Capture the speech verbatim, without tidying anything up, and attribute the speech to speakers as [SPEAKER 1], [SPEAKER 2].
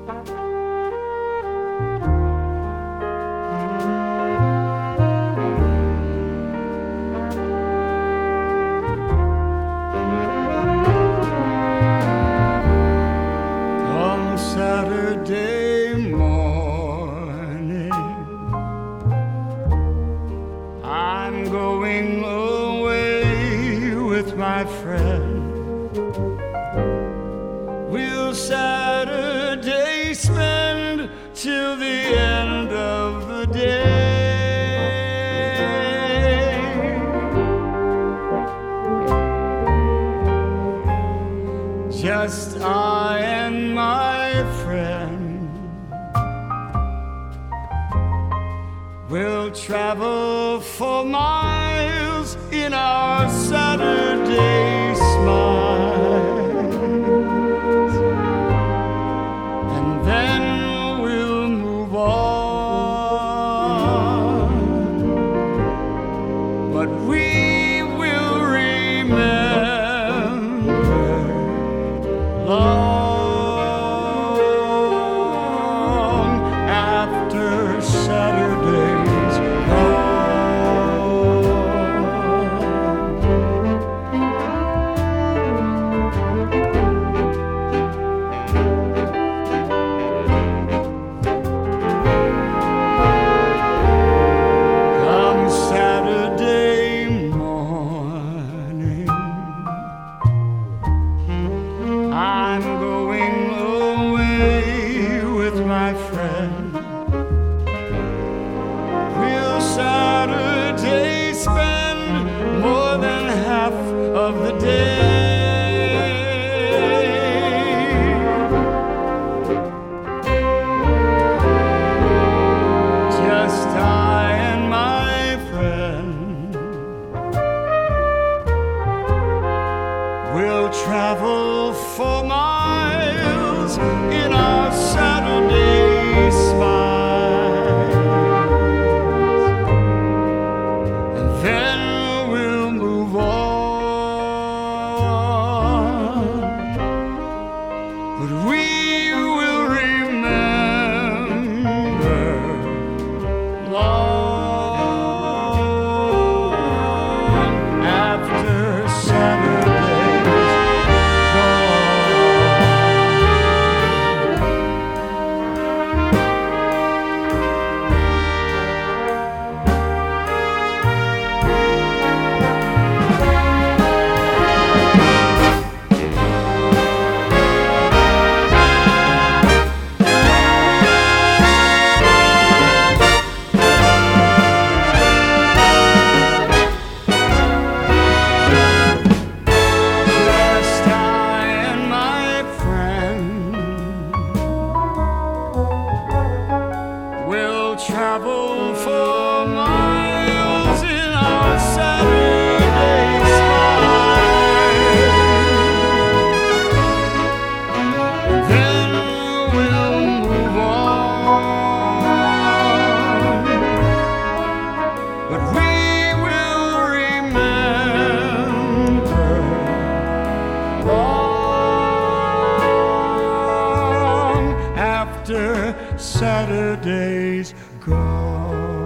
[SPEAKER 1] Saturday morning, I'm going away with my friend. We'll Saturday spend till the end of the day. Just I and my friend will travel for miles in our Saturday smiles, and then we'll move on, but we will remember long after Saturday's gone. Come Saturday morning, I'm going away with my friend. We'll Saturday spend more than half of the day. Just I and my friend will travel for miles in our Saturday smiles, and then we'll move on, but we will remember long after Saturday's Just I and my friend will travel for miles in our Saturday smiles, then we'll move on, but we will remember long after Saturday's gone.